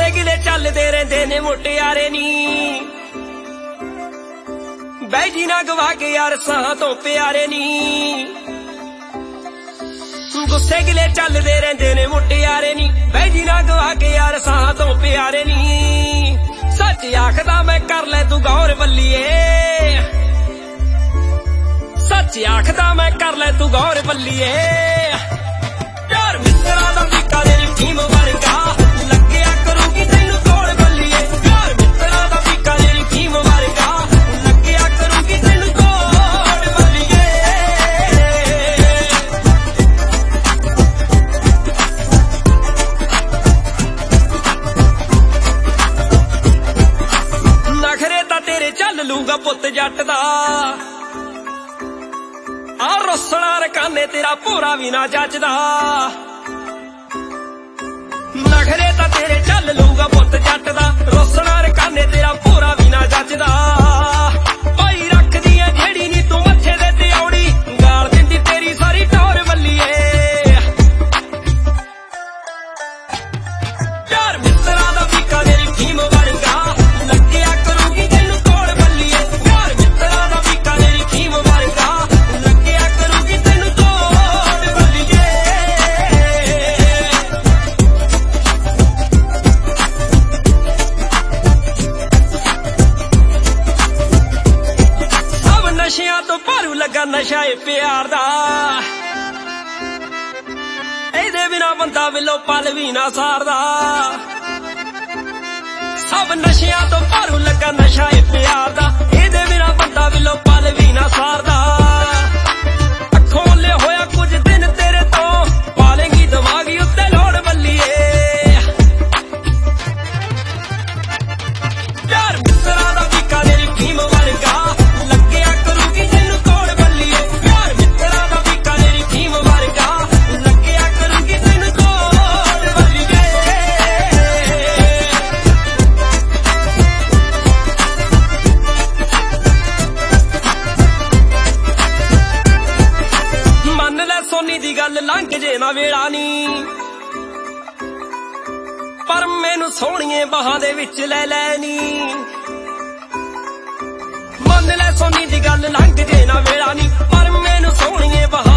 ਗੁੱਸੇ ਗਿਲੇ ਚੱਲਦੇ ਰਹਿੰਦੇ ਨੇ ਮੁਟਿਆਰੇ ਨੀ ਬਹਿ ਜੀ ਨਾ ਗਵਾ ਕੇ ਯਾਰ ਸਾਹਾਂ ਤੋਂ ਪਿਆਰੇ ਨੀ ਗੁੱਸੇ ਗਿਲੇ ਚੱਲਦੇ ਰਹਿੰਦੇ ਨੇ ਮੁਟਿਆਰੇ ਨੀ ਬਹਿ ਜੀ ਨਾ ਗਵਾ ਕੇ ਯਾਰ ਸਾਹਾਂ ਤੋਂ ਪਿਆਰੇ ਨੀ ਸੱਚ ਆਖਦਾ ਮੈਂ ਕਰ ਲੈ ਤੂੰ ਗੌਰ ਬੱਲੀਏ ਸੱਚ ਆਖਦਾ ਮੈਂ ਕਰ ਲੈ ਤੂੰ ਗੌਰ ਬੱਲੀਏ ਯਾਰ ਮਿੱਤਰਾਂ ਦਾ ਫਿੱਕਾ ਦੇ ਫੀਮ ਵਰਗਾ ਲੱਗਿਆ ਕਰੂਗੀ ਤੈਨੂੰ ਕੋਲ ਬੱਲੀਏ ਯਾਰ ਮਿੱਤਰਾਂ ਦਾ ਫਿੱਕਾ ਦੇ ਫੀਮ ਵਰਗਾ ਲੱਗਿਆ ਕਰੂਗੀ ਤੈਨੂੰ ਕੋਲ ਬੱਲੀਏ ਨਖਰੇ ਤਾਂ ਤੇਰੇ ਚੱਲ ਲੂਗਾ ਪੁੱਤ ਜੱਟ ਦਾ ਆ ਰੁੱਸਣਾ ਰਕਾਨੇ ਤੇਰਾ ਭੋਰਾ ਵੀ ਨਾ ਜੱਜਦਾ ਨਖਰੇ ਤਾਂ ਤੇਰੇ ਚੱਲ ਲੂਗਾ ਪੁੱਤ ਜੱਟ ਦਾ ਰੁੱਸਣਾ ਰਕਾਨੇ ਤੇਰਾ ਭੋਰਾ ਵੀ ਨਾ ਜੱਜਦਾ ਭਾਈ ਰੱਖਦੀ ਐ ਜਿਹੜੀ ਨੀ ਤੂੰ ਮੱਥੇ ਦੇ ਤੇ ਔੜੀ ਗਾਲ ਦਿੰਦੀ ਤੇਰੀ ਸਾਰੀ ਟੌਰ ਬੱਲੀਏ ਯਾਰ ਮਿੱਤਰਾਂ ਦਾ ਫਿੱਕਾ ਤੇਰੀ ਫੀਮ ਵਰਗਾ ਲੱਗਿਆ ਕਰੂਗੀ ਤੈਨੂੰ ਕੋਲ ਬੱਲੀਏ ਯਾਰ ਮਿੱਤਰਾਂ ਦਾ ਫਿੱਕਾ ਤੇਰੀ ਫੀਮ ਵਰਗਾ ਲੱਗਿਆ ਕਰੂਗੀ ਤੈਨੂੰ ਕੋਲ ਬੱਲੀਏ ਸਭ ਨਸ਼ਿਆਂ ਤੋਂ ਭਾਰੂ ਲੱਗਾ ਨਸ਼ਾ ਏ ਪਿਆਰ ਦਾ ਇਹਦੇ ਬਿਨਾ ਬੰਦਾ ਵਿਲੋ ਪਲ ਵੀ ਨਾ ਸਾਰਦਾ ਸਭ ਨਸ਼ਿਆਂ ਤੋਂ ਭਾਰੂ ਲੱਗਾ ਨਸ਼ਾ ਏ ਪਿਆਰ ਦਾ ਇਹਦੇ ਬਿਨਾ ਬੰਦਾ ਵਿਲੋ ਪਲ ਵੀ ਨਾ ਸਾਰਦਾ ਅੱਖੋਂ ਲੈ ਹੋਇਆ ਕੁਝ ਦਿਨ ਤੇਰੇ ਤੋਂ ਪਾਲੇਂਗੀ ਦਿਮਾਗੀ ਉੱਤੇ ਲੋੜ ਬੱਲੀਏ ਯਾਰ ਮਿੱਤਰਾਂ ਦਾ ਫਿੱਕਾ ਤੇਰੀ ਫੀਮ ਵਰਗਾ ਲੱਗਿਆ ਕਰੂਗੀ ਤੈਨੂੰ ਕੋਲ ਬੱਲੀਏ ਯਾਰ ਮਿੱਤਰਾਂ ਦਾ ਫਿੱਕਾ ਤੇਰੀ ਫੀਮ ਵਰਗਾ ਲੱਗਿਆ ਕਰੂਗੀ ਤੈਨੂੰ ਕੋਲ ਬੱਲੀਏ ਮੰਨ ਲੈ ਸੋਨੀ ਦੀ ਗੱਲ ਲੰਘ ਜੇ ਨਾ ਵੇਲਾ ਨੀ ਪਰ ਮੈਨੂੰ ਸੋਹਣੀਏ ਬਾਹਾਂ ਦੇ ਵਿੱਚ ਲੈ ਲੈ ਨੀ ਮੰਨ ਲੈ ਸੋਨੀ ਦੀ ਗੱਲ ਲੰਘ ਜੇ ਨਾ ਵੇਲਾ ਨੀ ਪਰ ਮੈਨੂੰ ਸੋਹਣੀਏ ਬਾਹਾਂ